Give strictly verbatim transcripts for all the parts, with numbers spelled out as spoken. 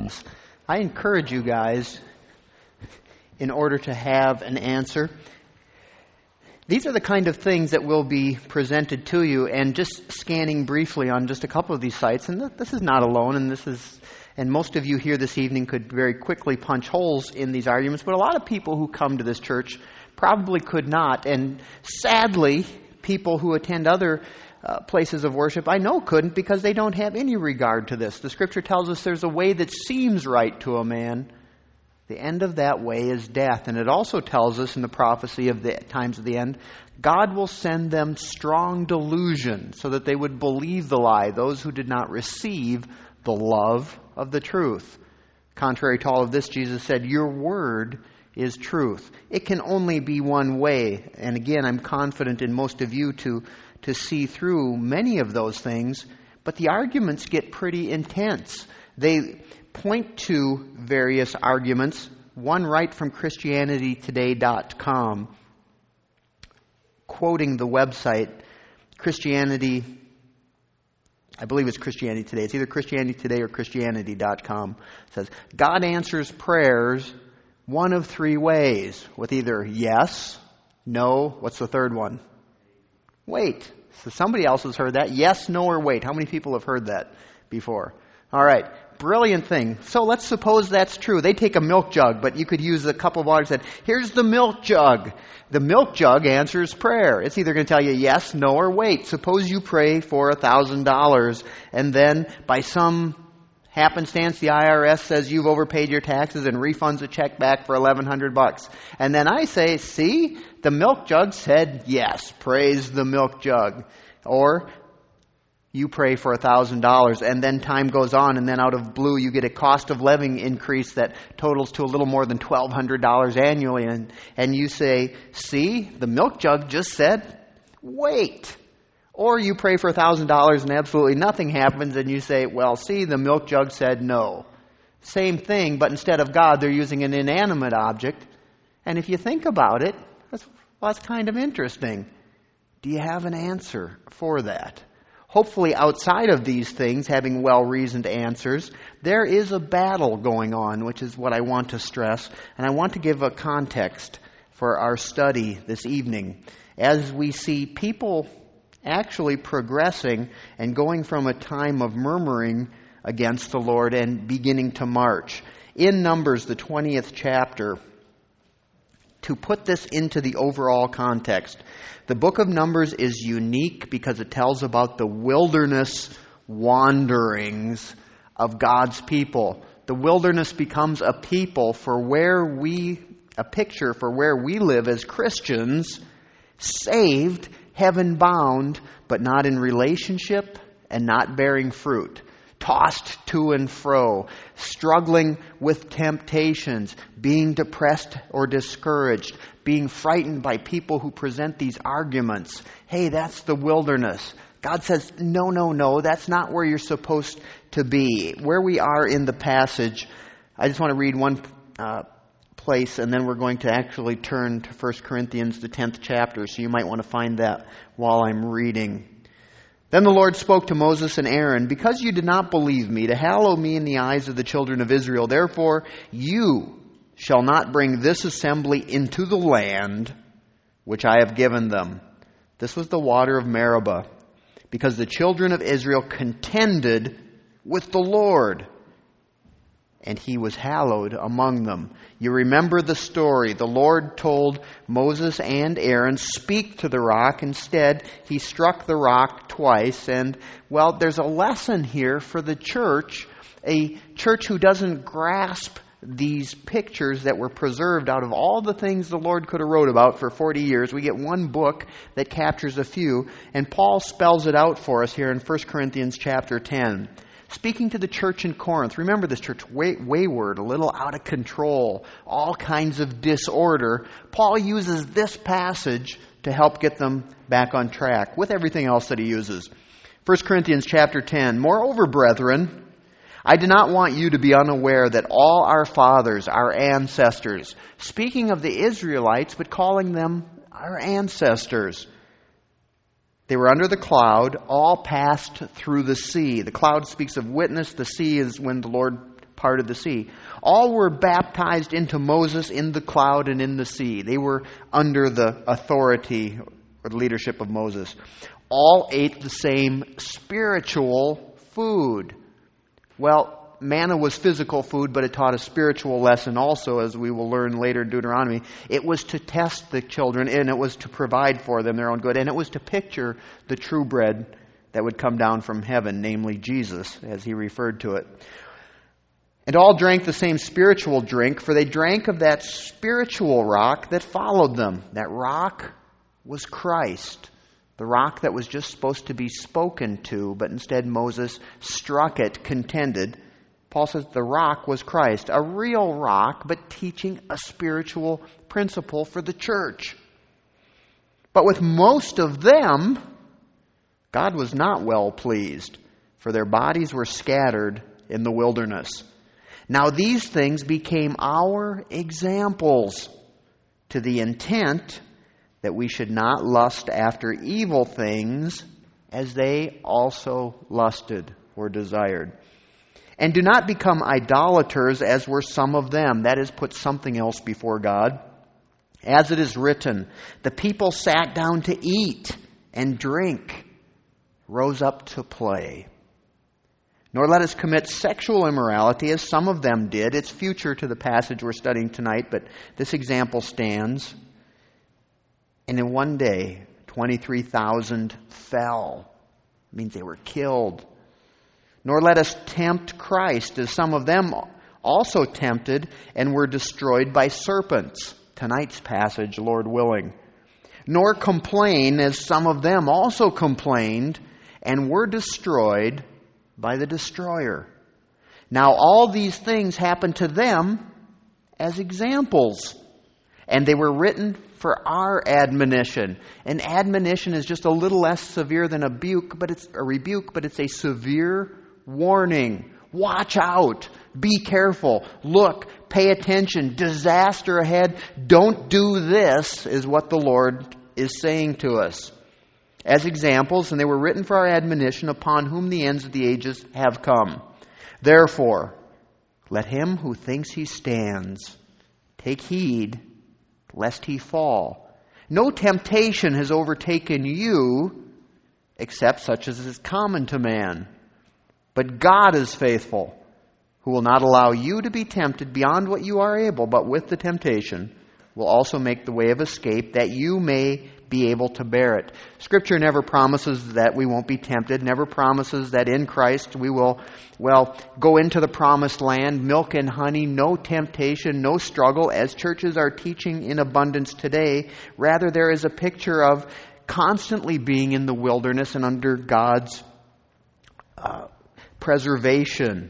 I encourage you guys, in order to have an answer, these are the kind of things that will be presented to you, and just scanning briefly on just a couple of these sites, and this is not alone, and this is, and most of you here this evening could very quickly punch holes in these arguments, but a lot of people who come to this church probably could not, and sadly, people who attend other uh, places of worship, I know couldn't, because they don't have any regard to this. The Scripture tells us there's a way that seems right to a man. The end of that way is death. And it also tells us in the prophecy of the times of the end, God will send them strong delusion so that they would believe the lie, those who did not receive the love of the truth. Contrary to all of this, Jesus said, your word is truth. It can only be one way. And again, I'm confident in most of you to, to see through many of those things. But the arguments get pretty intense. They point to various arguments. One right from Christianity Today dot com, quoting the website, Christianity, I believe it's Christianity Today. It's either Christianity Today or Christianity dot com. It says, God answers prayers one of three ways, with either yes, no, what's the third one? Wait. So somebody else has heard that. Yes, no, or wait. How many people have heard that before? All right. Brilliant thing. So let's suppose that's true. They take a milk jug, but you could use a cup of water and say, here's the milk jug. The milk jug answers prayer. It's either going to tell you yes, no, or wait. Suppose you pray for a thousand dollars, and then by some happenstance, the I R S says you've overpaid your taxes and refunds a check back for eleven hundred bucks. And then I say, see, the milk jug said yes. Praise the milk jug. Or you pray for a thousand dollars, and then time goes on, and then out of blue you get a cost of living increase that totals to a little more than twelve hundred dollars annually, and, and you say, see, the milk jug just said, wait. Or you pray for a thousand dollars and absolutely nothing happens, and you say, well, see, the milk jug said no. Same thing, but instead of God, they're using an inanimate object. And if you think about it, that's, well, that's kind of interesting. Do you have an answer for that? Hopefully outside of these things, having well-reasoned answers, there is a battle going on, which is what I want to stress. And I want to give a context for our study this evening. As we see people actually progressing and going from a time of murmuring against the Lord and beginning to march. In Numbers, the twentieth chapter, to put this into the overall context, the book of Numbers is unique because it tells about the wilderness wanderings of God's people. The wilderness becomes a people for where we, a picture for where we live as Christians, saved, heaven-bound, but not in relationship and not bearing fruit. Tossed to and fro, struggling with temptations, being depressed or discouraged, being frightened by people who present these arguments. Hey, that's the wilderness. God says, no, no, no, that's not where you're supposed to be. Where we are in the passage, I just want to read one uh, place, and then we're going to actually turn to First Corinthians, the tenth chapter, so you might want to find that while I'm reading. Then the Lord spoke to Moses and Aaron, because you did not believe me, to hallow me in the eyes of the children of Israel, therefore you shall not bring this assembly into the land which I have given them. This was the water of Meribah, because the children of Israel contended with the Lord, and he was hallowed among them. You remember the story. The Lord told Moses and Aaron, speak to the rock. Instead, he struck the rock twice. And, well, there's a lesson here for the church, a church who doesn't grasp these pictures that were preserved out of all the things the Lord could have wrote about for forty years. We get one book that captures a few, and Paul spells it out for us here in First Corinthians chapter ten. Speaking to the church in Corinth, remember this church, way, wayward, a little out of control, all kinds of disorder. Paul uses this passage to help get them back on track with everything else that he uses. First Corinthians chapter ten, moreover, brethren, I do not want you to be unaware that all our fathers, our ancestors, speaking of the Israelites, but calling them our ancestors, they were under the cloud, all passed through the sea. The cloud speaks of witness. The sea is when the Lord part of the sea. All were baptized into Moses in the cloud and in the sea. They were under the authority or the leadership of Moses. All ate the same spiritual food. Well, manna was physical food, but it taught a spiritual lesson also, as we will learn later in Deuteronomy. It was to test the children, and it was to provide for them their own good, and it was to picture the true bread that would come down from heaven, namely Jesus, as he referred to it. And all drank the same spiritual drink, for they drank of that spiritual rock that followed them. That rock was Christ, the rock that was just supposed to be spoken to, but instead Moses struck it, contended. Paul says the rock was Christ, a real rock, but teaching a spiritual principle for the church. But with most of them, God was not well pleased, for their bodies were scattered in the wilderness. Now these things became our examples, to the intent that we should not lust after evil things as they also lusted or desired. And do not become idolaters as were some of them. That is, put something else before God. As it is written, the people sat down to eat and drink, rose up to play. Nor let us commit sexual immorality as some of them did. It's future to the passage we're studying tonight, but this example stands. And in one day, twenty-three thousand fell. It means they were killed. Nor let us tempt Christ, as some of them also tempted and were destroyed by serpents. Tonight's passage, Lord willing. Nor complain, as some of them also complained and were destroyed by the destroyer. Now all these things happened to them as examples, and they were written for our admonition. An admonition is just a little less severe than a rebuke, but it's a rebuke, but it's a severe warning. Watch out. Be careful. Look. Pay attention. Disaster ahead. Don't do this, is what the Lord is saying to us. As examples, and they were written for our admonition, upon whom the ends of the ages have come. Therefore, let him who thinks he stands take heed, lest he fall. No temptation has overtaken you, except such as is common to man. But God is faithful, who will not allow you to be tempted beyond what you are able, but with the temptation will also make the way of escape, that you may be able to bear it. Scripture never promises that we won't be tempted, never promises that in Christ we will, well, go into the promised land, milk and honey, no temptation, no struggle, as churches are teaching in abundance today. Rather, there is a picture of constantly being in the wilderness and under God's uh, preservation.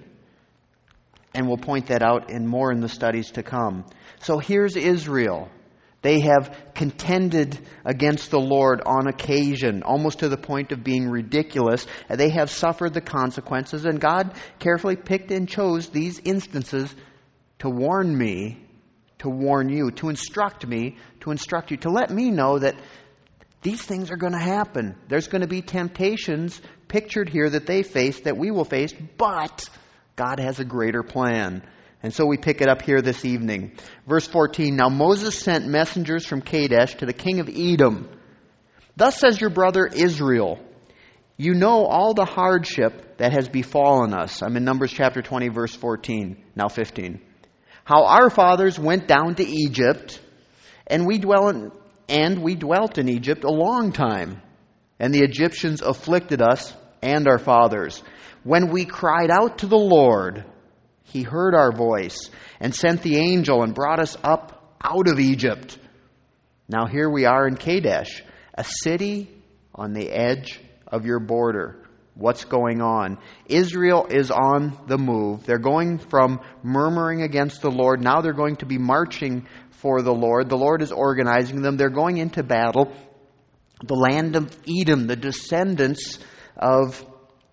And we'll point that out in more in the studies to come. So here's Israel. They have contended against the Lord on occasion, almost to the point of being ridiculous. They have suffered the consequences, and God carefully picked and chose these instances to warn me, to warn you, to instruct me, to instruct you, to let me know that these things are going to happen. There's going to be temptations pictured here that they face, that we will face, but God has a greater plan. And so we pick it up here this evening. Verse fourteen, Now Moses sent messengers from Kadesh to the king of Edom. Thus says your brother Israel, you know all the hardship that has befallen us. I'm in Numbers chapter twenty, verse fourteen, now fifteen. How our fathers went down to Egypt, and we dwell in, and we dwelt in Egypt a long time. And the Egyptians afflicted us and our fathers. When we cried out to the Lord, He heard our voice and sent the angel and brought us up out of Egypt. Now here we are in Kadesh, a city on the edge of your border. What's going on? Israel is on the move. They're going from murmuring against the Lord. Now they're going to be marching for the Lord. The Lord is organizing them. They're going into battle. The land of Edom, the descendants of,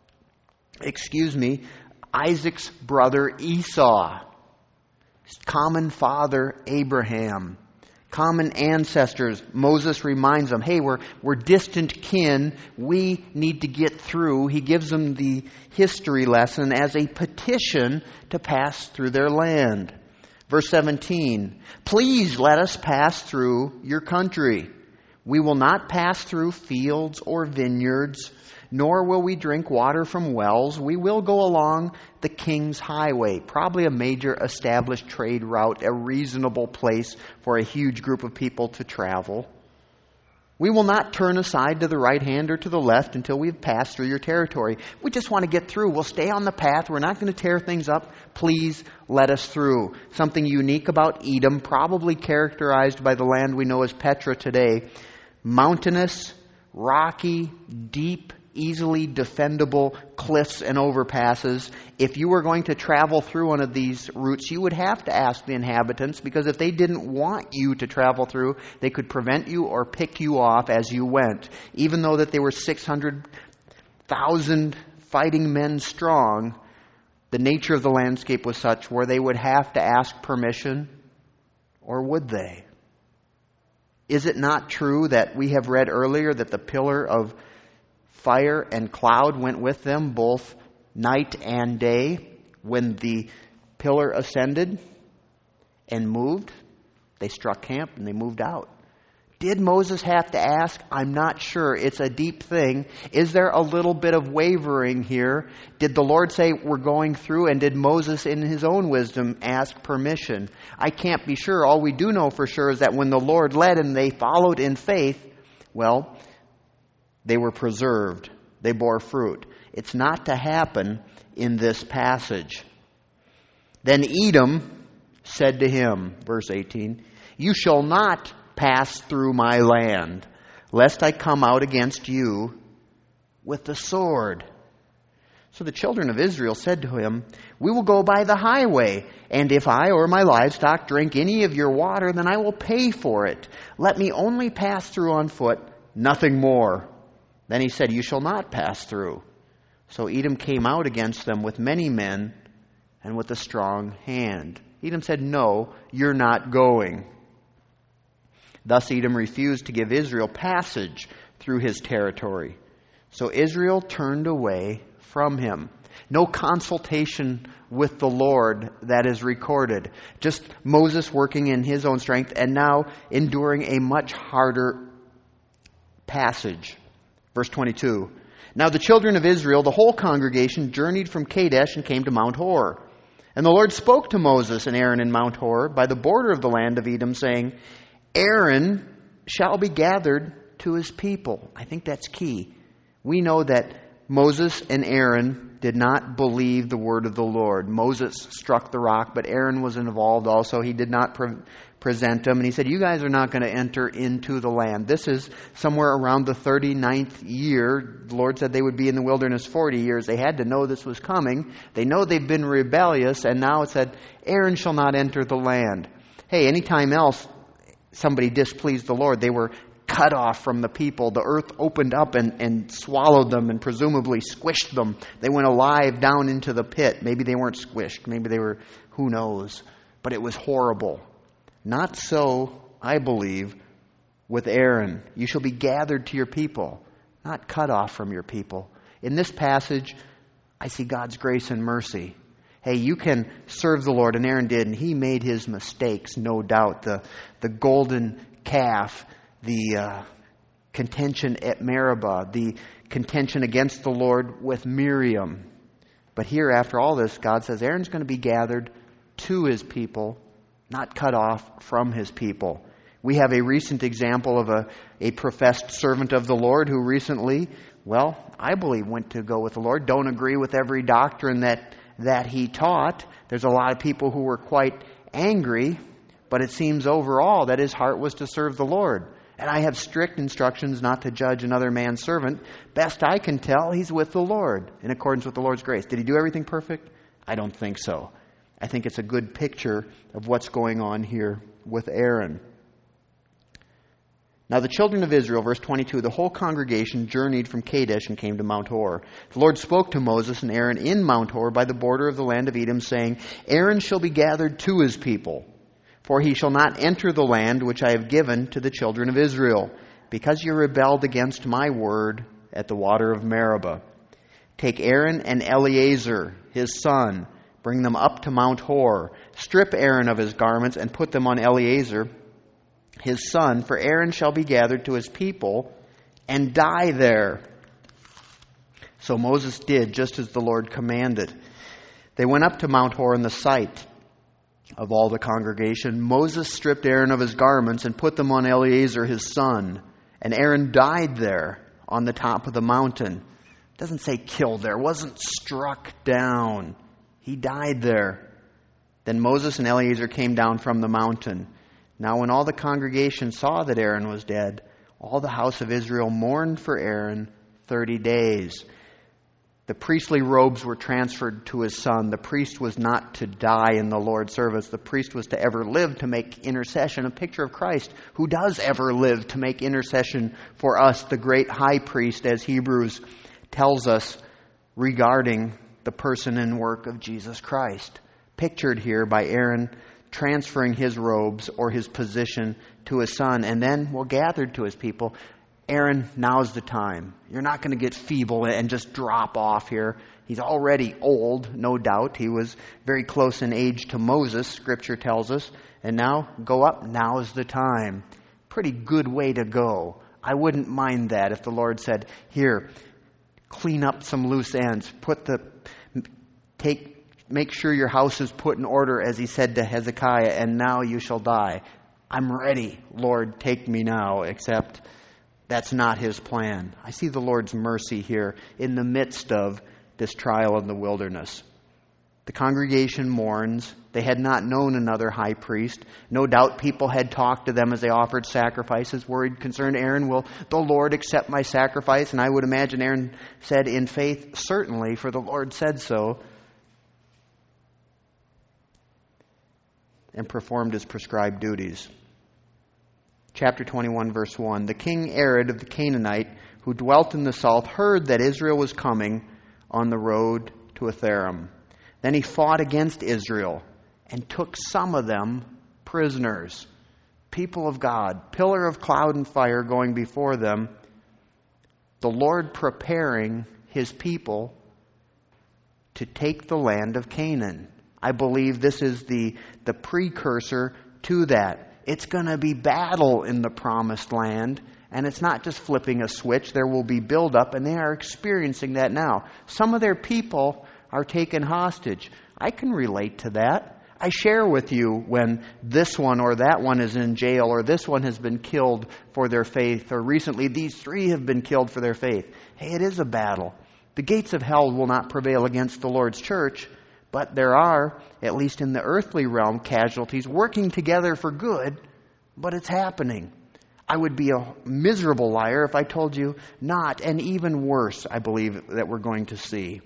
excuse me, Isaac's brother Esau, his common father Abraham, Common ancestors. Moses reminds them, hey, we're, we're distant kin. We need to get through. He gives them the history lesson as a petition to pass through their land. Verse seventeen, please let us pass through your country. We will not pass through fields or vineyards, nor will we drink water from wells. We will go along the King's Highway, probably a major established trade route, a reasonable place for a huge group of people to travel. We will not turn aside to the right hand or to the left until we've passed through your territory. We just want to get through. We'll stay on the path. We're not going to tear things up. Please let us through. Something unique about Edom, probably characterized by the land we know as Petra today. Mountainous, rocky, deep, easily defendable cliffs and overpasses. If you were going to travel through one of these routes, you would have to ask the inhabitants, because if they didn't want you to travel through, they could prevent you or pick you off as you went. Even though that they were six hundred thousand fighting men strong, the nature of the landscape was such where they would have to ask permission, or would they? Is it not true that we have read earlier that the pillar of fire and cloud went with them both night and day? When the pillar ascended and moved, they struck camp and they moved out. Did Moses have to ask? I'm not sure. It's a deep thing. Is there a little bit of wavering here? Did the Lord say we're going through, and did Moses in his own wisdom ask permission? I can't be sure. All we do know for sure is that when the Lord led and they followed in faith, well, they were preserved. They bore fruit. It's not to happen in this passage. Then Edom said to him, verse eighteen, you shall not pass through my land, lest I come out against you with the sword. So the children of Israel said to him, we will go by the highway, and if I or my livestock drink any of your water, then I will pay for it. Let me only pass through on foot, nothing more. Then he said, you shall not pass through. So Edom came out against them with many men and with a strong hand. Edom said, no, you're not going. Thus Edom refused to give Israel passage through his territory. So Israel turned away from him. No consultation with the Lord that is recorded. Just Moses working in his own strength and now enduring a much harder passage. Verse twenty-two. Now the children of Israel, the whole congregation, journeyed from Kadesh and came to Mount Hor. And the Lord spoke to Moses and Aaron in Mount Hor by the border of the land of Edom, saying, Aaron shall be gathered to his people. I think that's key. We know that Moses and Aaron did not believe the word of the Lord. Moses struck the rock, but Aaron was involved also. He did not pre- present them. And he said, you guys are not going to enter into the land. This is somewhere around the thirty-ninth year. The Lord said they would be in the wilderness forty years. They had to know this was coming. They know they've been rebellious. And now it said, Aaron shall not enter the land. Hey, anytime else somebody displeased the Lord, they were cut off from the people. The earth opened up and, and swallowed them and presumably squished them. They went alive down into the pit. Maybe they weren't squished. Maybe they were, who knows. But it was horrible. Not so, I believe, with Aaron. You shall be gathered to your people, not cut off from your people. In this passage, I see God's grace and mercy. Hey, you can serve the Lord, and Aaron did, and he made his mistakes, no doubt. The, the golden calf, the uh, contention at Meribah, the contention against the Lord with Miriam. But here, after all this, God says Aaron's going to be gathered to his people, not cut off from his people. We have a recent example of a, a professed servant of the Lord who recently, well, I believe went to go with the Lord. Don't agree with every doctrine that that he taught. There's a lot of people who were quite angry, but it seems overall that his heart was to serve the Lord. And I have strict instructions not to judge another man's servant. Best I can tell, he's with the Lord in accordance with the Lord's grace. Did he do everything perfect? I don't think so. I think it's a good picture of what's going on here with Aaron. Now the children of Israel, verse twenty-two, the whole congregation journeyed from Kadesh and came to Mount Hor. The Lord spoke to Moses and Aaron in Mount Hor by the border of the land of Edom, saying, Aaron shall be gathered to his people. For he shall not enter the land which I have given to the children of Israel, because you rebelled against my word at the water of Meribah. Take Aaron and Eleazar, his son, bring them up to Mount Hor. Strip Aaron of his garments and put them on Eleazar, his son, for Aaron shall be gathered to his people and die there. So Moses did just as the Lord commanded. They went up to Mount Hor in the sight of all the congregation. Moses stripped Aaron of his garments and put them on Eleazar his son. And Aaron died there on the top of the mountain. It doesn't say killed there. Wasn't struck down. He died there. Then Moses and Eleazar came down from the mountain. Now when all the congregation saw that Aaron was dead, all the house of Israel mourned for Aaron thirty days. The priestly robes were transferred to his son. The priest was not to die in the Lord's service. The priest was to ever live to make intercession, a picture of Christ, who does ever live to make intercession for us, the great high priest, as Hebrews tells us regarding the person and work of Jesus Christ. Pictured here by Aaron transferring his robes or his position to his son, and then, well, gathered to his people. Aaron, now's the time. You're not going to get feeble and just drop off here. He's already old, no doubt. He was very close in age to Moses, Scripture tells us. And now, go up. Now's the time. Pretty good way to go. I wouldn't mind that if the Lord said, here, clean up some loose ends. Put the, take, make sure your house is put in order, as he said to Hezekiah, and now you shall die. I'm ready, Lord, take me now, except that's not his plan. I see the Lord's mercy here in the midst of this trial in the wilderness. The congregation mourns. They had not known another high priest. No doubt people had talked to them as they offered sacrifices, worried, concerned, Aaron, will the Lord accept my sacrifice? And I would imagine Aaron said in faith, certainly, for the Lord said so, and performed his prescribed duties. Chapter twenty-one, verse one. The king Arad of the Canaanite, who dwelt in the south, heard that Israel was coming on the road to Atharim. Then he fought against Israel and took some of them prisoners. People of God, pillar of cloud and fire going before them, the Lord preparing his people to take the land of Canaan. I believe this is the, the precursor to that. It's going to be battle in the promised land, and it's not just flipping a switch. There will be buildup, and they are experiencing that now. Some of their people are taken hostage. I can relate to that. I share with you when this one or that one is in jail, or this one has been killed for their faith, or recently these three have been killed for their faith. Hey, it is a battle. The gates of hell will not prevail against the Lord's church, but there are, at least in the earthly realm, casualties working together for good, but it's happening. I would be a miserable liar if I told you not, and even worse, I believe, that we're going to see.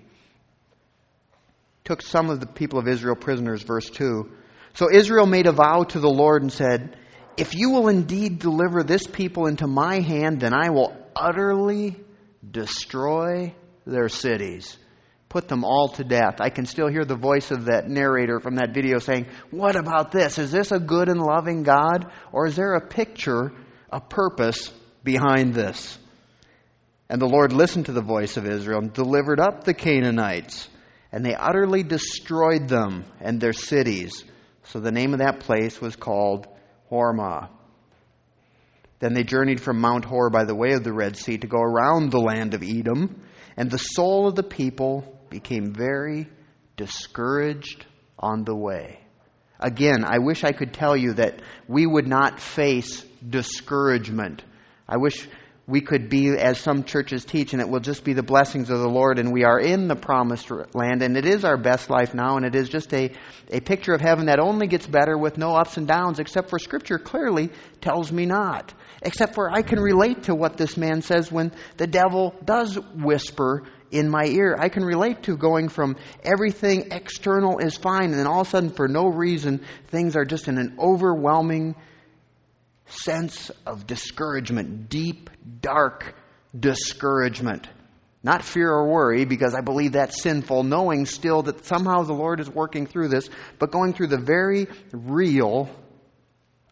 Took some of the people of Israel prisoners, verse two. So Israel made a vow to the Lord and said, if you will indeed deliver this people into my hand, then I will utterly destroy their cities. Put them all to death. I can still hear the voice of that narrator from that video saying, what about this? Is this a good and loving God? Or is there a picture, a purpose behind this? And the Lord listened to the voice of Israel and delivered up the Canaanites. And they utterly destroyed them and their cities. So the name of that place was called Hormah. Then they journeyed from Mount Hor by the way of the Red Sea to go around the land of Edom. And the soul of the people became very discouraged on the way. Again, I wish I could tell you that we would not face discouragement. I wish we could be, as some churches teach, and it will just be the blessings of the Lord, and we are in the promised land, and it is our best life now, and it is just a, a picture of heaven that only gets better with no ups and downs, except for Scripture clearly tells me not. Except for I can relate to what this man says when the devil does whisper in my ear. I can relate to going from everything external is fine, and then all of a sudden, for no reason, things are just in an overwhelming sense of discouragement, deep, dark discouragement. Not fear or worry, because I believe that's sinful, knowing still that somehow the Lord is working through this, but going through the very real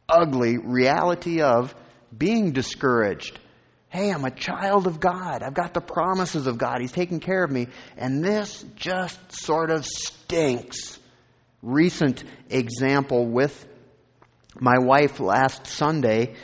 ugly reality of being discouraged. Hey, I'm a child of God. I've got the promises of God. He's taking care of me. And this just sort of stinks. Recent example with my wife last Sunday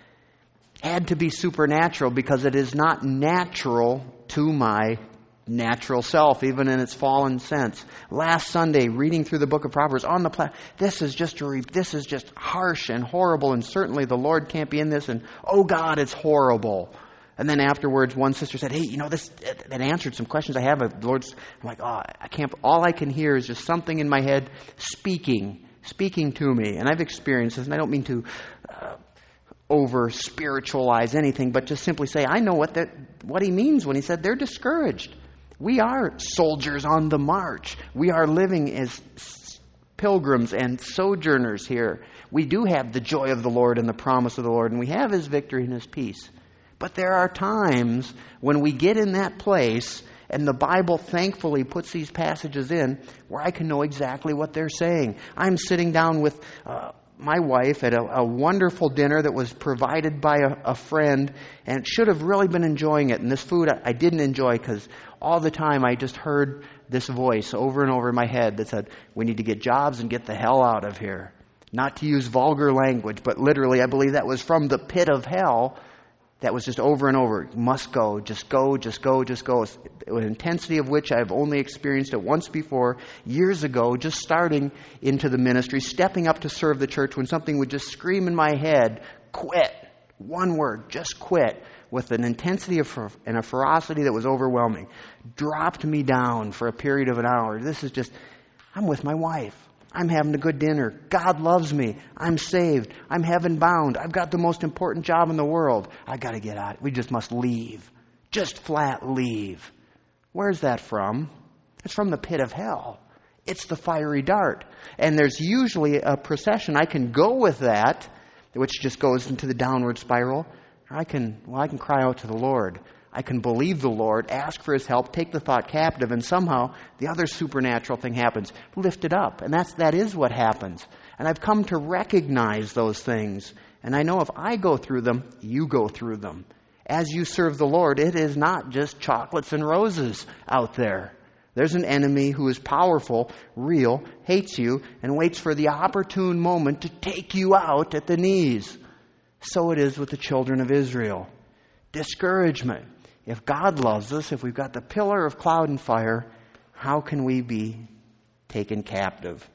had to be supernatural because it is not natural to my natural self, even in its fallen sense. Last Sunday, reading through the book of Proverbs on the platform, this is just a re- this is just harsh and horrible, and certainly the Lord can't be in this, and oh God, it's horrible. And then afterwards, one sister said, hey, you know, this, it answered some questions I have. The Lord's, I'm like, oh, I can't, all I can hear is just something in my head speaking, speaking to me. And I've experienced this, and I don't mean to uh, over-spiritualize anything, but just simply say, I know what that, what he means when he said they're discouraged. We are soldiers on the march. We are living as pilgrims and sojourners here. We do have the joy of the Lord and the promise of the Lord, and we have his victory and his peace. But there are times when we get in that place, and the Bible thankfully puts these passages in where I can know exactly what they're saying. I'm sitting down with uh, my wife at a, a wonderful dinner that was provided by a, a friend, and should have really been enjoying it. And this food I, I didn't enjoy because all the time I just heard this voice over and over in my head that said, we need to get jobs and get the hell out of here. Not to use vulgar language, but literally I believe that was from the pit of hell. That was just over and over. Must go, just go, just go, just go. An intensity of which I've only experienced it once before, years ago, just starting into the ministry, stepping up to serve the church when something would just scream in my head, quit. One word, just quit. With an intensity of, and a ferocity that was overwhelming. Dropped me down for a period of an hour. This is just, I'm with my wife. I'm having a good dinner. God loves me. I'm saved. I'm heaven bound. I've got the most important job in the world. I got to get out. We just must leave. Just flat leave. Where's that from? It's from the pit of hell. It's the fiery dart. And there's usually a procession. I can go with that, which just goes into the downward spiral. Or I can, well, I can cry out to the Lord. I can believe the Lord, ask for his help, take the thought captive, and somehow the other supernatural thing happens. Lift it up. And that's, that is what happens. And I've come to recognize those things. And I know if I go through them, you go through them. As you serve the Lord, it is not just chocolates and roses out there. There's an enemy who is powerful, real, hates you, and waits for the opportune moment to take you out at the knees. So it is with the children of Israel. Discouragement. If God loves us, if we've got the pillar of cloud and fire, how can we be taken captive?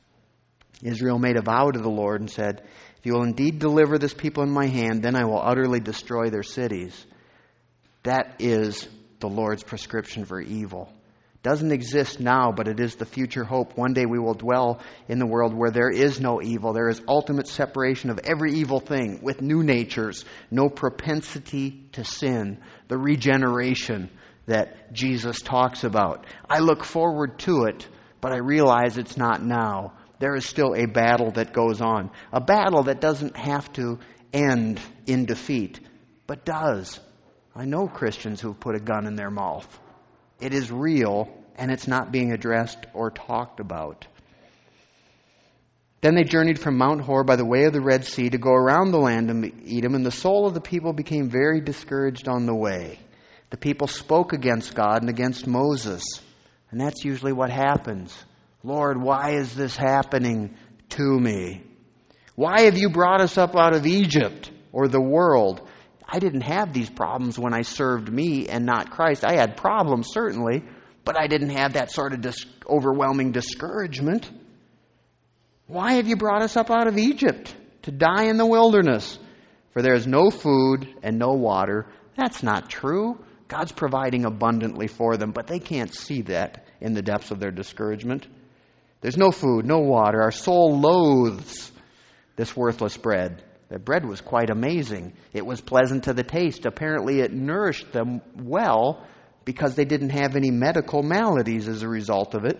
Israel made a vow to the Lord and said, if you will indeed deliver this people in my hand, then I will utterly destroy their cities. That is the Lord's prescription for evil. Doesn't exist now, but it is the future hope. One day we will dwell in the world where there is no evil. There is ultimate separation of every evil thing with new natures, no propensity to sin, the regeneration that Jesus talks about. I look forward to it, but I realize it's not now. There is still a battle that goes on. A battle that doesn't have to end in defeat, but does. I know Christians who've put a gun in their mouth. It is real, and it's not being addressed or talked about. Then they journeyed from Mount Hor by the way of the Red Sea to go around the land of Edom, and the soul of the people became very discouraged on the way. The people spoke against God and against Moses, and that's usually what happens. Lord, why is this happening to me? Why have you brought us up out of Egypt or the world? I didn't have these problems when I served me and not Christ. I had problems, certainly, but I didn't have that sort of dis- overwhelming discouragement. Why have you brought us up out of Egypt to die in the wilderness? For there is no food and no water. That's not true. God's providing abundantly for them, but they can't see that in the depths of their discouragement. There's no food, no water. Our soul loathes this worthless bread. The bread was quite amazing. It was pleasant to the taste. Apparently it nourished them well because they didn't have any medical maladies as a result of it.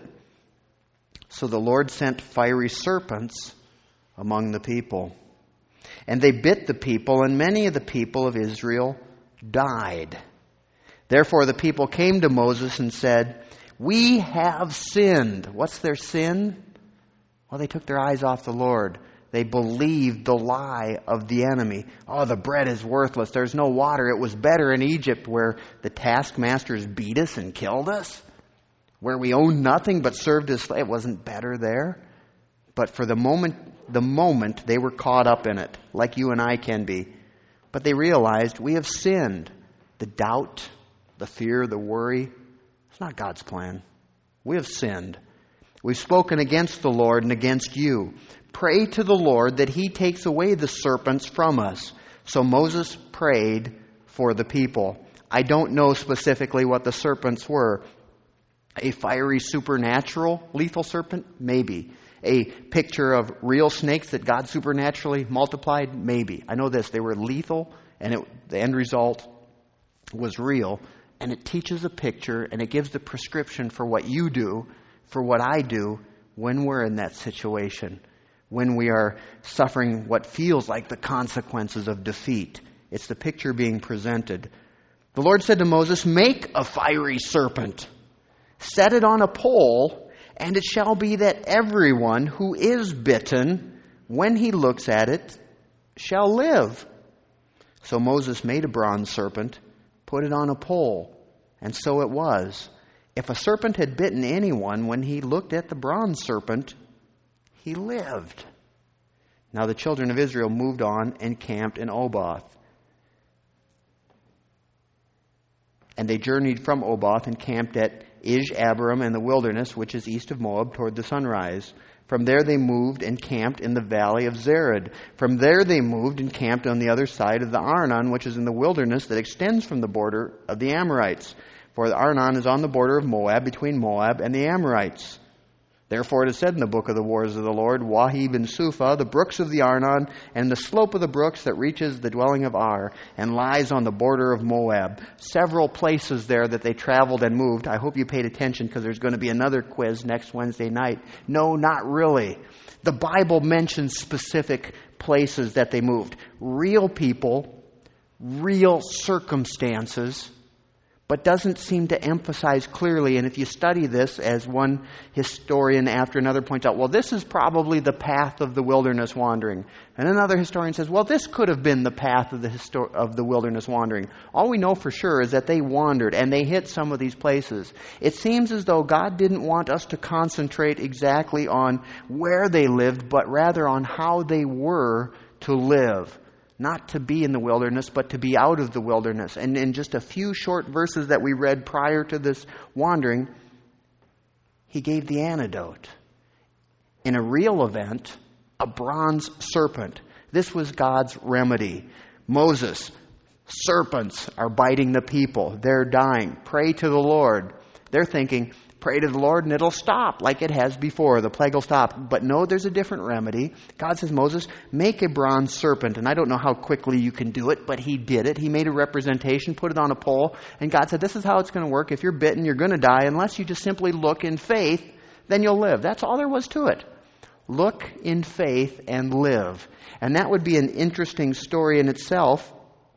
So the Lord sent fiery serpents among the people. And they bit the people, and many of the people of Israel died. Therefore the people came to Moses and said, we have sinned. What's their sin? Well, they took their eyes off the Lord. They believed the lie of the enemy. Oh, the bread is worthless. There's no water. It was better in Egypt where the taskmasters beat us and killed us, where we owned nothing but served as slaves. It wasn't better there. But for the moment, the moment they were caught up in it, like you and I can be. But they realized we have sinned. The doubt, the fear, the worry, it's not God's plan. We have sinned. We've spoken against the Lord and against you. Pray to the Lord that He takes away the serpents from us. So Moses prayed for the people. I don't know specifically what the serpents were. A fiery, supernatural, lethal serpent? Maybe. A picture of real snakes that God supernaturally multiplied? Maybe. I know this. They were lethal, and it, the end result was real. And it teaches a picture, and it gives the prescription for what you do, for what I do, when we're in that situation. When we are suffering what feels like the consequences of defeat. It's the picture being presented. The Lord said to Moses, make a fiery serpent. Set it on a pole, and it shall be that everyone who is bitten, when he looks at it, shall live. So Moses made a bronze serpent, put it on a pole, and so it was. If a serpent had bitten anyone, when he looked at the bronze serpent, he lived. Now the children of Israel moved on and camped in Oboth. And they journeyed from Oboth and camped at Ish-Abarim in the wilderness, which is east of Moab, toward the sunrise. From there they moved and camped in the valley of Zered. From there they moved and camped on the other side of the Arnon, which is in the wilderness that extends from the border of the Amorites. For the Arnon is on the border of Moab, between Moab and the Amorites. Therefore it is said in the book of the wars of the Lord, Wahib and Suphah, the brooks of the Arnon, and the slope of the brooks that reaches the dwelling of Ar, and lies on the border of Moab. Several places there that they traveled and moved. I hope you paid attention because there's going to be another quiz next Wednesday night. No, not really. The Bible mentions specific places that they moved. Real people, real circumstances, but doesn't seem to emphasize clearly. And if you study this, as one historian after another points out, well, this is probably the path of the wilderness wandering. And another historian says, well, this could have been the path of the histor- of the wilderness wandering. All we know for sure is that they wandered and they hit some of these places. It seems as though God didn't want us to concentrate exactly on where they lived, but rather on how they were to live. Not to be in the wilderness, but to be out of the wilderness. And in just a few short verses that we read prior to this wandering, He gave the antidote. In a real event, a bronze serpent. This was God's remedy. Moses, serpents are biting the people. They're dying. Pray to the Lord. They're thinking, pray to the Lord and it'll stop like it has before. The plague will stop. But no, there's a different remedy. God says, Moses, make a bronze serpent. And I don't know how quickly you can do it, but he did it. He made a representation, put it on a pole. And God said, this is how it's going to work. If you're bitten, you're going to die. Unless you just simply look in faith, then you'll live. That's all there was to it. Look in faith and live. And that would be an interesting story in itself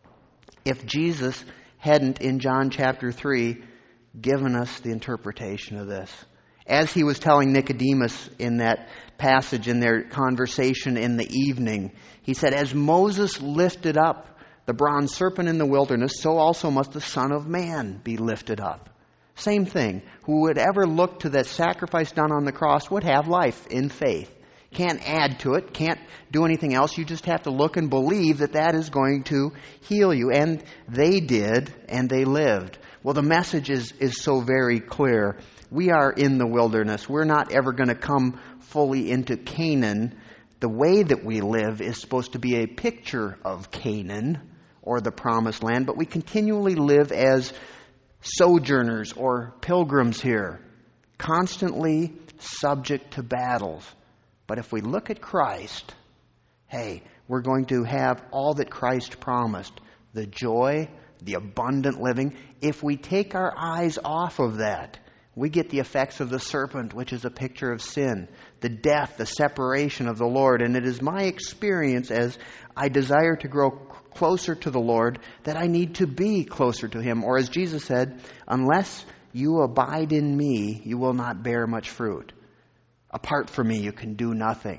if Jesus hadn't, in John chapter three, given us the interpretation of this. As he was telling Nicodemus in that passage, in their conversation in the evening, he said, as Moses lifted up the bronze serpent in the wilderness, so also must the Son of Man be lifted up. Same thing. Who would ever look to that sacrifice done on the cross would have life in faith. Can't add to it, can't do anything else. You just have to look and believe that that is going to heal you. And they did, and they lived. Well, the message is, is so very clear. We are in the wilderness. We're not ever going to come fully into Canaan. The way that we live is supposed to be a picture of Canaan or the promised land, but we continually live as sojourners or pilgrims here, constantly subject to battles. But if we look at Christ, hey, we're going to have all that Christ promised, the joy, the abundant living. If we take our eyes off of that, we get the effects of the serpent, which is a picture of sin, the death, the separation of the Lord. And it is my experience as I desire to grow closer to the Lord that I need to be closer to Him. Or as Jesus said, unless you abide in me, you will not bear much fruit. Apart from me, you can do nothing.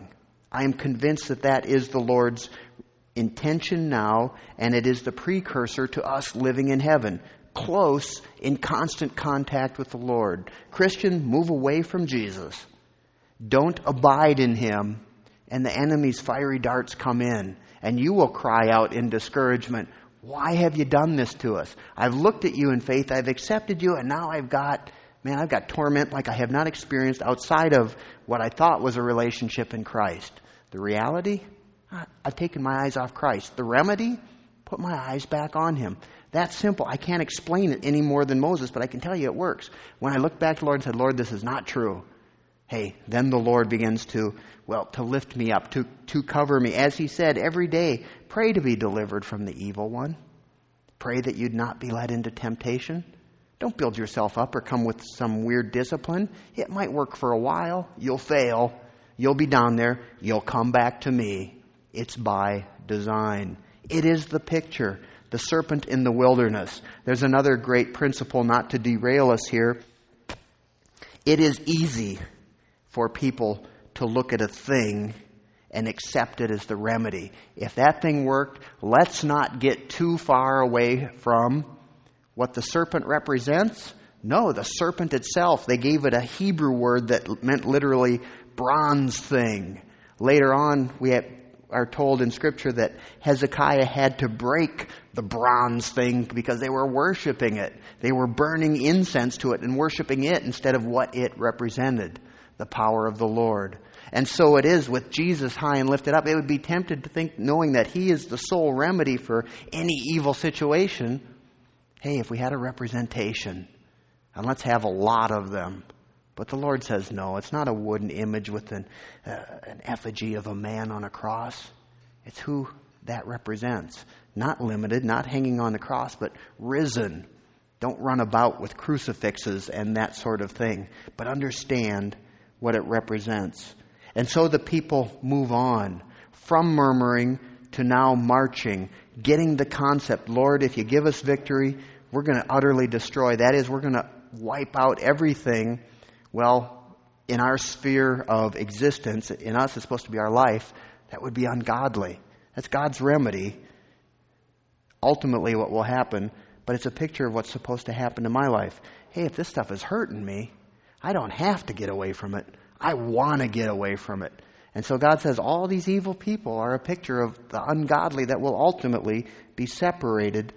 I am convinced that that is the Lord's intention now, and it is the precursor to us living in heaven, close, in constant contact with the Lord. Christian, move away from Jesus. Don't abide in Him, and the enemy's fiery darts come in, and you will cry out in discouragement, why have you done this to us? I've looked at you in faith, I've accepted you, and now I've got, man, I've got torment like I have not experienced outside of what I thought was a relationship in Christ. The reality? I've taken my eyes off Christ. The remedy? Put my eyes back on Him. That's simple. I can't explain it any more than Moses, but I can tell you it works. When I looked back to the Lord and said, Lord, this is not true. Hey, then the Lord begins to, well, to lift me up, to, to cover me. As He said, every day, pray to be delivered from the evil one. Pray that you'd not be led into temptation. Don't build yourself up or come with some weird discipline. It might work for a while. You'll fail. You'll be down there. You'll come back to me. It's by design. It is the picture. The serpent in the wilderness. There's another great principle, not to derail us here. It is easy for people to look at a thing and accept it as the remedy. If that thing worked, let's not get too far away from what the serpent represents. No, the serpent itself, they gave it a Hebrew word that meant literally bronze thing. Later on, we have, are told in Scripture that Hezekiah had to break the bronze thing because they were worshiping it. They were burning incense to it and worshiping it instead of what it represented, the power of the Lord. And so it is with Jesus high and lifted up. It would be tempted to think, knowing that He is the sole remedy for any evil situation, hey, if we had a representation, and let's have a lot of them. But the Lord says, no, it's not a wooden image with an, uh, an effigy of a man on a cross. It's who that represents. Not limited, not hanging on the cross, but risen. Don't run about with crucifixes and that sort of thing, but understand what it represents. And so the people move on from murmuring to now marching, getting the concept, Lord, if you give us victory, we're going to utterly destroy. That is, we're going to wipe out everything. Well, in our sphere of existence, in us it's supposed to be our life, that would be ungodly. That's God's remedy. Ultimately what will happen, but it's a picture of what's supposed to happen in my life. Hey, if this stuff is hurting me, I don't have to get away from it. I want to get away from it. And so God says all these evil people are a picture of the ungodly that will ultimately be separated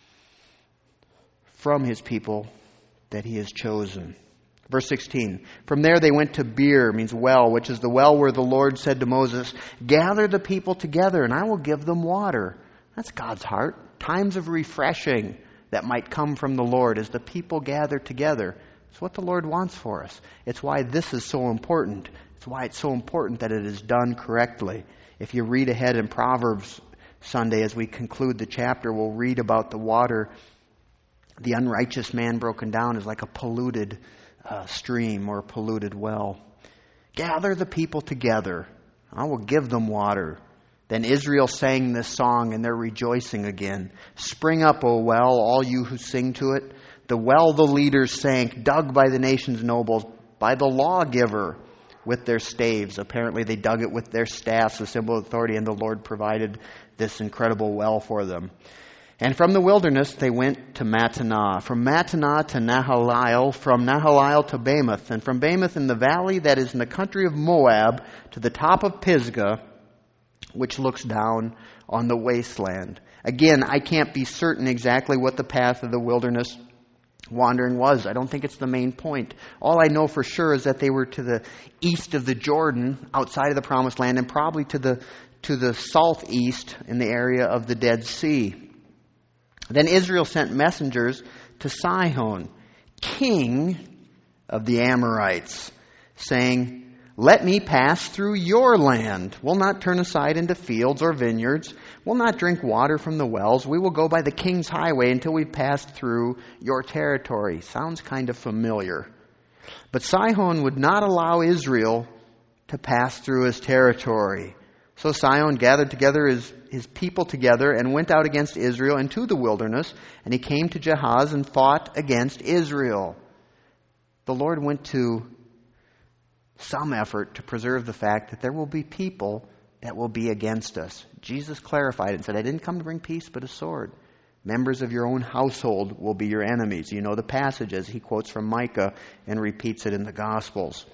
from His people that He has chosen. Verse sixteen, from there they went to Beer, means well, which is the well where the Lord said to Moses, gather the people together and I will give them water. That's God's heart. Times of refreshing that might come from the Lord as the people gather together. It's what the Lord wants for us. It's why this is so important. It's why it's so important that it is done correctly. If you read ahead in Proverbs Sunday as we conclude the chapter, we'll read about the water. The unrighteous man broken down is like a polluted uh, stream or a polluted well. Gather the people together. I will give them water. Then Israel sang this song and they're rejoicing again. Spring up, O well, all you who sing to it. The well the leaders sank, dug by the nation's nobles, by the lawgiver with their staves. Apparently they dug it with their staffs, a symbol of authority, and the Lord provided this incredible well for them. And from the wilderness they went to Mattanah, from Mattanah to Nahaliel, from Nahaliel to Bamoth, and from Bamoth in the valley that is in the country of Moab to the top of Pisgah, which looks down on the wasteland. Again, I can't be certain exactly what the path of the wilderness wandering was. I don't think it's the main point. All I know for sure is that they were to the east of the Jordan, outside of the Promised Land, and probably to the to the southeast in the area of the Dead Sea. Then Israel sent messengers to Sihon, king of the Amorites, saying, let me pass through your land. We'll not turn aside into fields or vineyards. We'll not drink water from the wells. We will go by the king's highway until we've passed through your territory. Sounds kind of familiar. But Sihon would not allow Israel to pass through his territory. So Sihon gathered together his, his people together and went out against Israel into the wilderness. And he came to Jahaz and fought against Israel. The Lord went to some effort to preserve the fact that there will be people that will be against us. Jesus clarified it and said, I didn't come to bring peace but a sword. Members of your own household will be your enemies. You know the passages. He quotes from Micah and repeats it in the Gospels.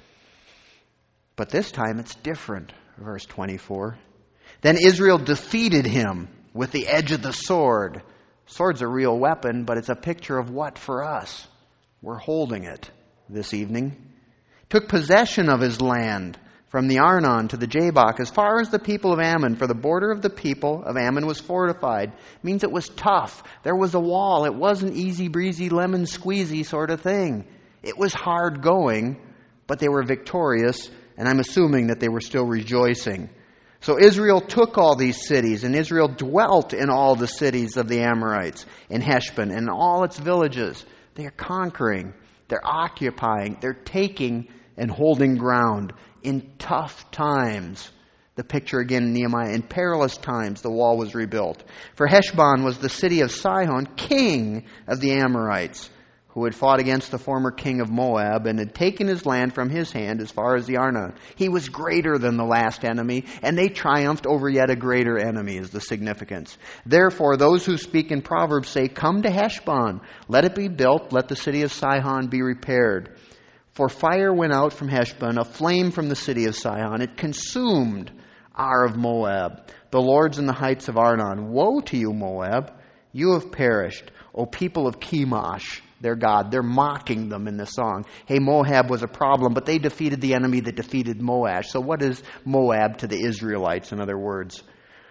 But this time it's different. Verse twenty-four. Then Israel defeated him with the edge of the sword. Sword's a real weapon, but it's a picture of what for us? We're holding it this evening. Took possession of his land from the Arnon to the Jabbok, as far as the people of Ammon, for the border of the people of Ammon was fortified. It means it was tough. There was a wall. It wasn't easy breezy, lemon squeezy sort of thing. It was hard going, but they were victorious, and I'm assuming that they were still rejoicing. So Israel took all these cities, and Israel dwelt in all the cities of the Amorites, in Heshbon, and all its villages. They are conquering. They're occupying. They're taking and holding ground. In tough times, the picture again in Nehemiah, in perilous times the wall was rebuilt. For Heshbon was the city of Sihon, king of the Amorites, who had fought against the former king of Moab and had taken his land from his hand as far as the Arnon. He was greater than the last enemy, and they triumphed over yet a greater enemy, is the significance. Therefore, those who speak in Proverbs say, come to Heshbon, let it be built, let the city of Sihon be repaired. For fire went out from Heshbon, a flame from the city of Sihon. It consumed Ar of Moab, the lords in the heights of Arnon. Woe to you, Moab! You have perished, O people of Chemosh, their God. They're mocking them in the song. Hey, Moab was a problem, but they defeated the enemy that defeated Moash. So what is Moab to the Israelites, in other words?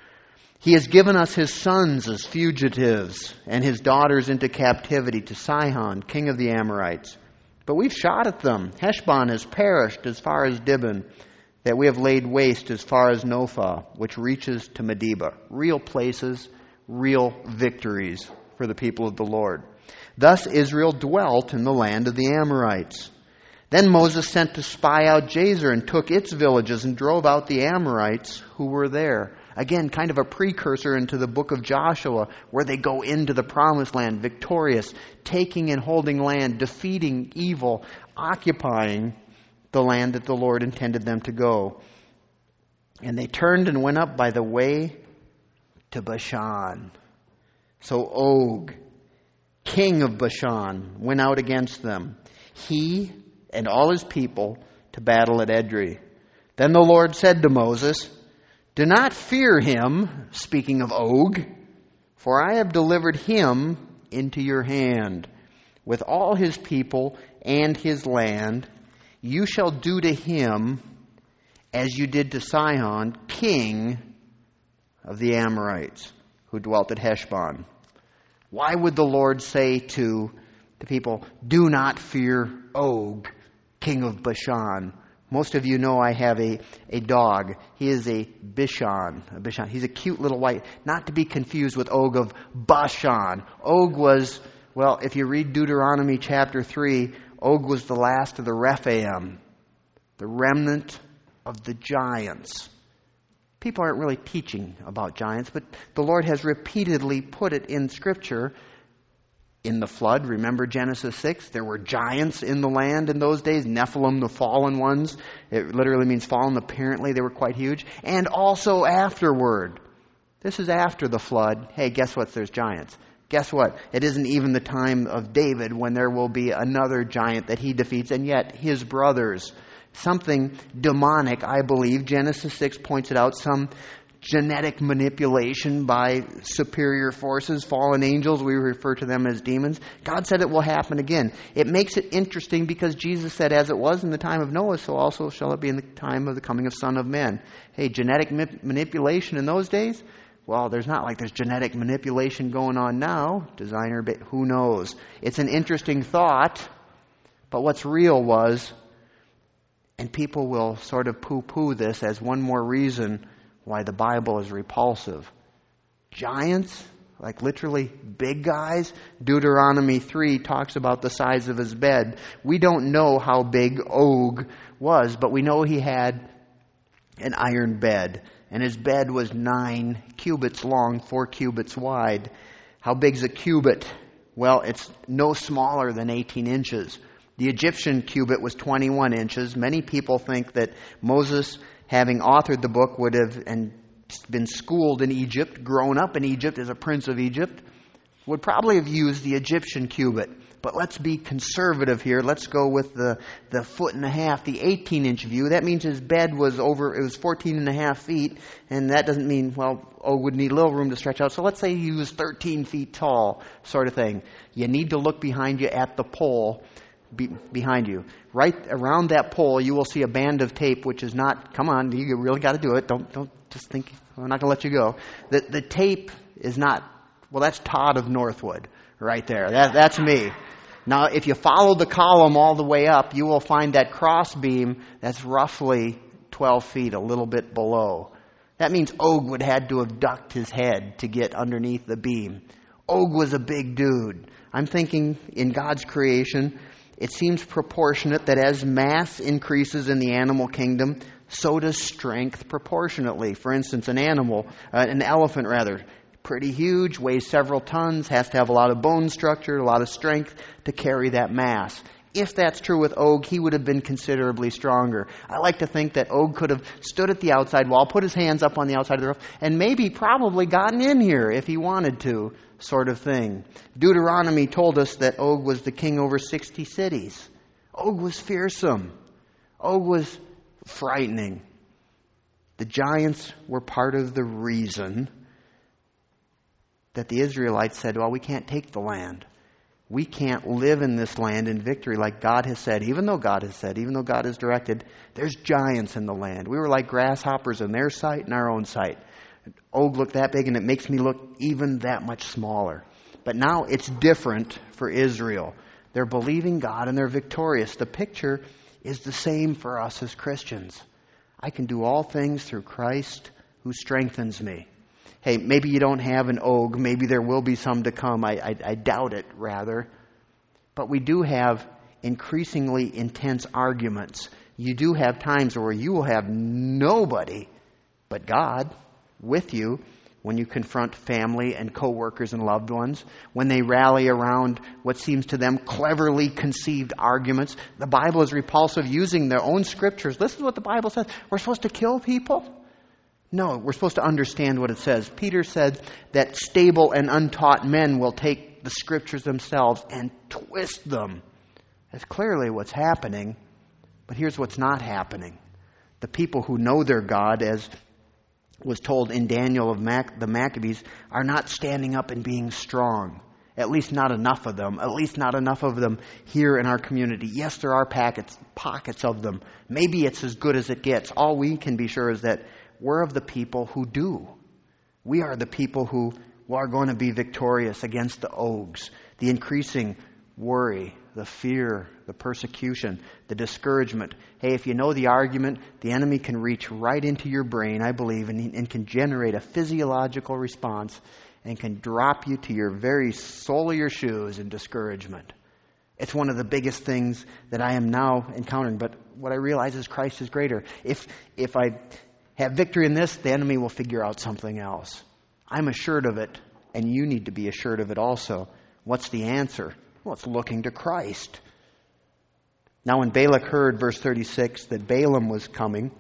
He has given us his sons as fugitives and his daughters into captivity to Sihon, king of the Amorites. But we've shot at them. Heshbon has perished as far as Dibon, that we have laid waste as far as Nophah, which reaches to Medeba. Real places, real victories for the people of the Lord. Thus Israel dwelt in the land of the Amorites. Then Moses sent to spy out Jazer and took its villages and drove out the Amorites who were there. Again, kind of a precursor into the book of Joshua, where they go into the promised land victorious, taking and holding land, defeating evil, occupying the land that the Lord intended them to go. And they turned and went up by the way to Bashan. So Og, king of Bashan, went out against them, he and all his people, to battle at Edrei. Then the Lord said to Moses, do not fear him, speaking of Og, for I have delivered him into your hand, with all his people and his land. You shall do to him as you did to Sihon, king of the Amorites, who dwelt at Heshbon. Why would the Lord say to the people, do not fear Og, king of Bashan? Most of you know I have a, a dog. He is a Bichon. A Bichon. He's a cute little white, not to be confused with Og of Bashan. Og was, well, if you read Deuteronomy chapter three, Og was the last of the Rephaim, the remnant of the giants. People aren't really teaching about giants, but the Lord has repeatedly put it in Scripture. In the flood, remember Genesis six? There were giants in the land in those days. Nephilim, the fallen ones. It literally means fallen. Apparently they were quite huge. And also afterward. This is after the flood. Hey, guess what? There's giants. Guess what? It isn't even the time of David when there will be another giant that he defeats, and yet his brothers. Something demonic, I believe. Genesis six points it out. Some genetic manipulation by superior forces, fallen angels, we refer to them as demons. God said it will happen again. It makes it interesting because Jesus said, as it was in the time of Noah, so also shall it be in the time of the coming of Son of Man. Hey, genetic ma- manipulation in those days? Well, there's not like there's genetic manipulation going on now. Designer, but who knows? It's an interesting thought, but what's real was, and people will sort of poo-poo this as one more reason why the Bible is repulsive. Giants, like literally big guys. Deuteronomy three talks about the size of his bed. We don't know how big Og was, but we know he had an iron bed. And his bed was nine cubits long, four cubits wide. How big's a cubit? Well, it's no smaller than eighteen inches. The Egyptian cubit was twenty-one inches. Many people think that Moses, having authored the book, would have and been schooled in Egypt, grown up in Egypt as a prince of Egypt, would probably have used the Egyptian cubit. But let's be conservative here. Let's go with the, the foot and a half, the eighteen-inch view. That means his bed was over, it was fourteen and a half feet. And that doesn't mean, well, Og would need a little room to stretch out. So let's say he was thirteen feet tall, sort of thing. You need to look behind you at the pole be, behind you. Right around that pole, you will see a band of tape, which is not, come on, you really got to do it. Don't, don't just think, I'm not going to let you go. The, the tape is not, well, that's Todd of Northwood right there. That, that's me. Now, if you follow the column all the way up, you will find that cross beam that's roughly twelve feet, a little bit below. That means Og would have had to have ducked his head to get underneath the beam. Og was a big dude. I'm thinking in God's creation, it seems proportionate that as mass increases in the animal kingdom, so does strength proportionately. For instance, an animal, uh, an elephant rather, pretty huge, weighs several tons, has to have a lot of bone structure, a lot of strength to carry that mass. If that's true with Og, he would have been considerably stronger. I like to think that Og could have stood at the outside wall, put his hands up on the outside of the roof, and maybe probably gotten in here if he wanted to, sort of thing. Deuteronomy told us that Og was the king over sixty cities. Og was fearsome. Og was frightening. The giants were part of the reason that the Israelites said, well, we can't take the land. We can't live in this land in victory like God has said. Even though God has said, even though God has directed, there's giants in the land. We were like grasshoppers in their sight and our own sight. Og looked that big, and it makes me look even that much smaller. But now it's different for Israel. They're believing God and they're victorious. The picture is the same for us as Christians. I can do all things through Christ who strengthens me. Hey, maybe you don't have an Og. Maybe there will be some to come. I, I, I doubt it, rather. But we do have increasingly intense arguments. You do have times where you will have nobody but God with you when you confront family and coworkers and loved ones, when they rally around what seems to them cleverly conceived arguments. The Bible is repulsive, using their own scriptures. Listen to what the Bible says. We're supposed to kill people? No, we're supposed to understand what it says. Peter said that stable and untaught men will take the scriptures themselves and twist them. That's clearly what's happening. But here's what's not happening. The people who know their God, as was told in Daniel of Mac- the Maccabees, are not standing up and being strong. At least not enough of them. At least not enough of them here in our community. Yes, there are packets, pockets of them. Maybe it's as good as it gets. All we can be sure is that we're of the people who do. We are the people who are going to be victorious against the Ogs, the increasing worry, the fear, the persecution, the discouragement. Hey, if you know the argument, the enemy can reach right into your brain, I believe, and, and can generate a physiological response and can drop you to your very sole of your shoes in discouragement. It's one of the biggest things that I am now encountering. But what I realize is Christ is greater. If if I have victory in this, the enemy will figure out something else. I'm assured of it, and you need to be assured of it also. What's the answer? Well, it's looking to Christ. Now when Balak heard, verse thirty-six, that Balaam was coming,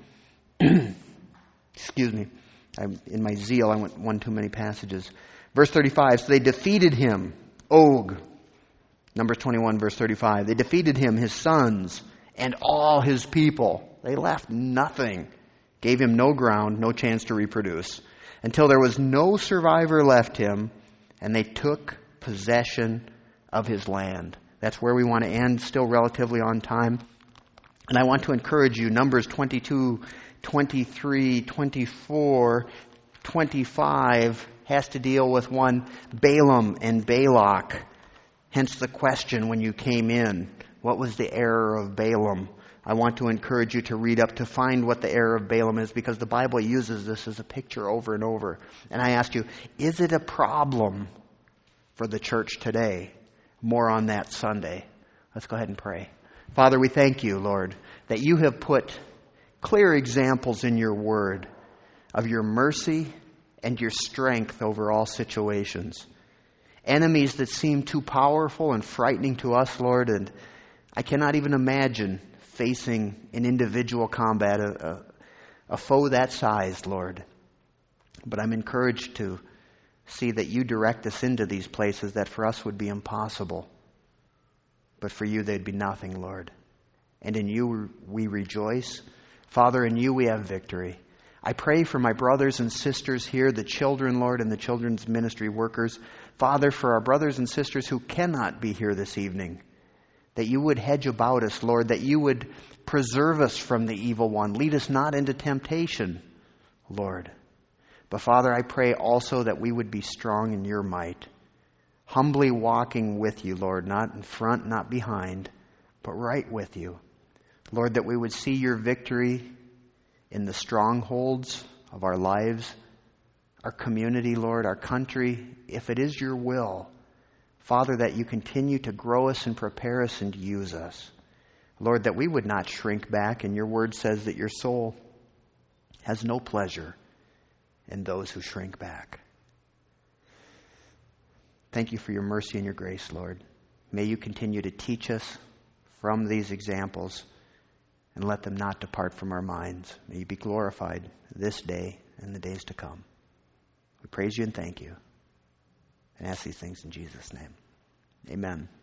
excuse me, I'm, in my zeal I went one too many passages. Verse thirty-five, so they defeated him, Og. Numbers twenty-one, verse thirty-five. They defeated him, his sons, and all his people. They left nothing. Gave him no ground, no chance to reproduce, until there was no survivor left him, and they took possession of his land. That's where we want to end, still relatively on time. And I want to encourage you, Numbers twenty-two, twenty-three, twenty-four, twenty-five has to deal with one Balaam and Balak. Hence the question when you came in, what was the error of Balaam? I want to encourage you to read up to find what the error of Balaam is, because the Bible uses this as a picture over and over. And I ask you, is it a problem for the church today? More on that Sunday. Let's go ahead and pray. Father, we thank you, Lord, that you have put clear examples in your word of your mercy and your strength over all situations. Enemies that seem too powerful and frightening to us, Lord, and I cannot even imagine facing in individual combat a, a, a foe that size, Lord. But I'm encouraged to see that you direct us into these places that for us would be impossible. But for you, they'd be nothing, Lord. And in you we rejoice. Father, in you we have victory. I pray for my brothers and sisters here, the children, Lord, and the children's ministry workers. Father, for our brothers and sisters who cannot be here this evening, that you would hedge about us, Lord, that you would preserve us from the evil one. Lead us not into temptation, Lord. But Father, I pray also that we would be strong in your might, humbly walking with you, Lord, not in front, not behind, but right with you. Lord, that we would see your victory in the strongholds of our lives, our community, Lord, our country, if it is your will. Father, that you continue to grow us and prepare us and use us. Lord, that we would not shrink back, and your word says that your soul has no pleasure in those who shrink back. Thank you for your mercy and your grace, Lord. May you continue to teach us from these examples and let them not depart from our minds. May you be glorified this day and the days to come. We praise you and thank you and ask these things in Jesus' name. Amen.